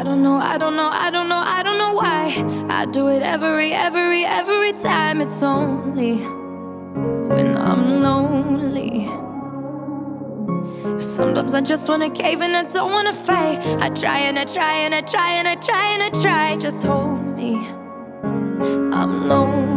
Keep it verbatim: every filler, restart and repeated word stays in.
don't know, I don't know, I don't know, I don't know why I do it every, every, every time. It's only when I'm lonely. Sometimes I just wanna cave and I don't wanna fight. I try and I try and I try and I try and I try. Just hold me, I'm lonely.